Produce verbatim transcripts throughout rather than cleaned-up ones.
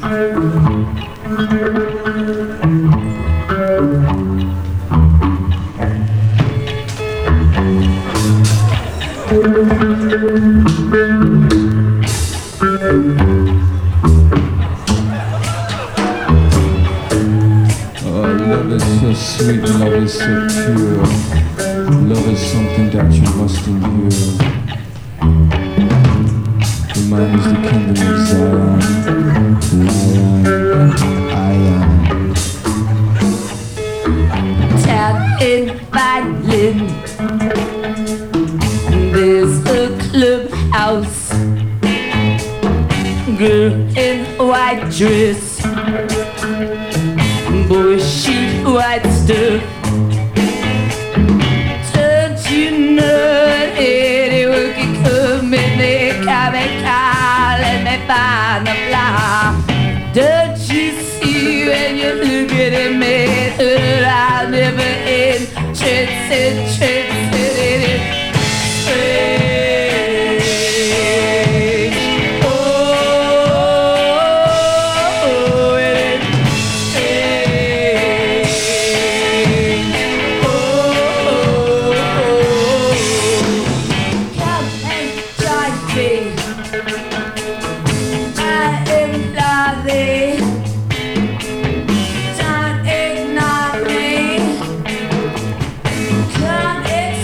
Love is so sweet, love is so pure. Love is something that you must endure. The man is the kingdom of Zion. Lion, I am. Down in Violin, there's a clubhouse. Girl in white dress, boy shoot white stuff. Don't you know anyone can come in there, come and call and me find the fly? Don't you see when you look at me, I'll never end. Tricks and tricks and it is strange. Oh, it is strange. Oh, come and join me. I am lovely. Don't ignore me. Come and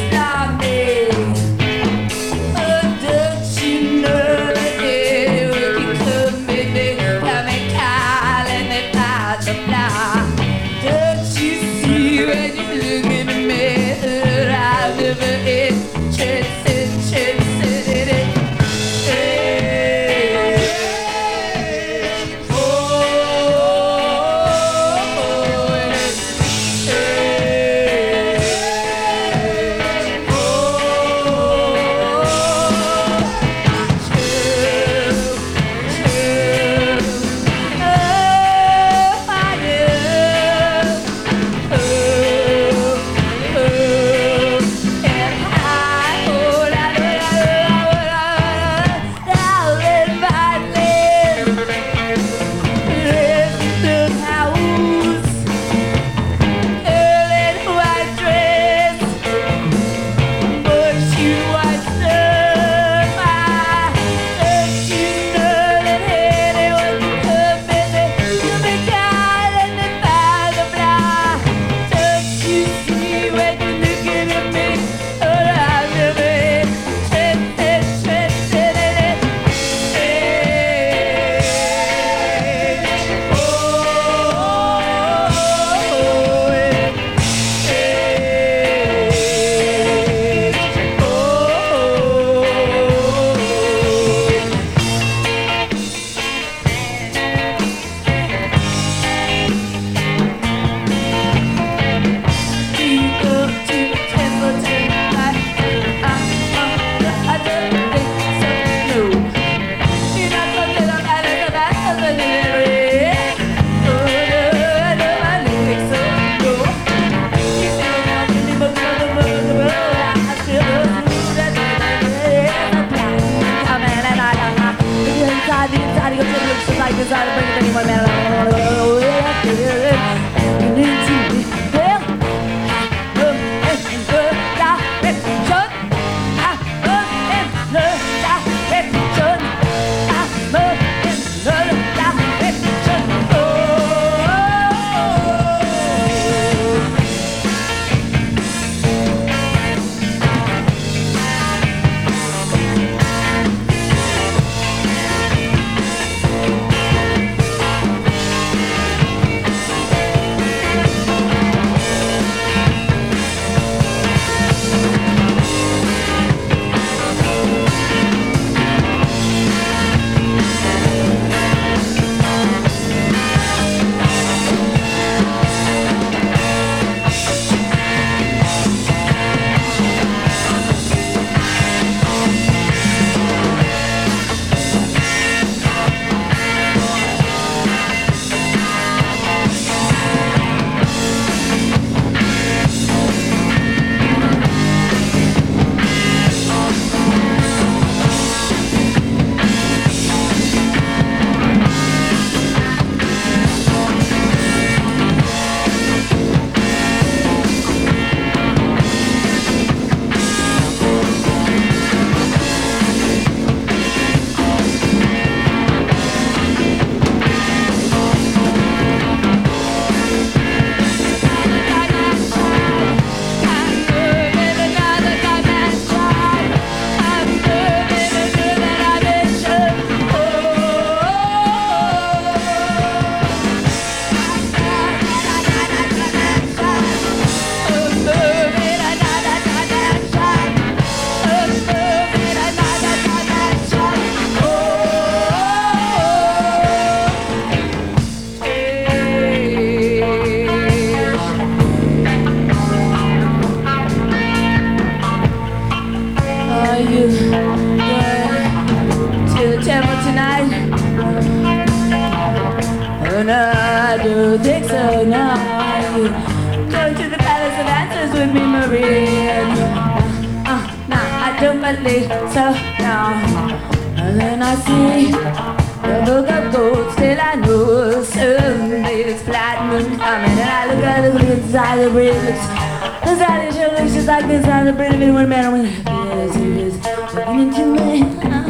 but later now. And then I see the book of gold, still I know someday this platinum coming. And I look at the look inside the bridge. Inside the show looks just like this on the bridge. And when man when happiness is looking into me.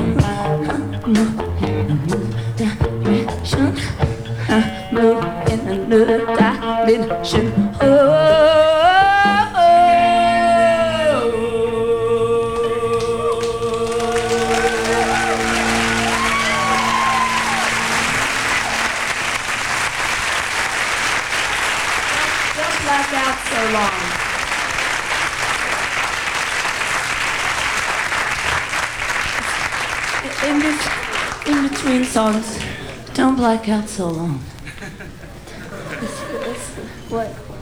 Direction, move in another dimension. Oh. Black out so long. In, bet- in between songs, don't black out so long. It's, it's, what?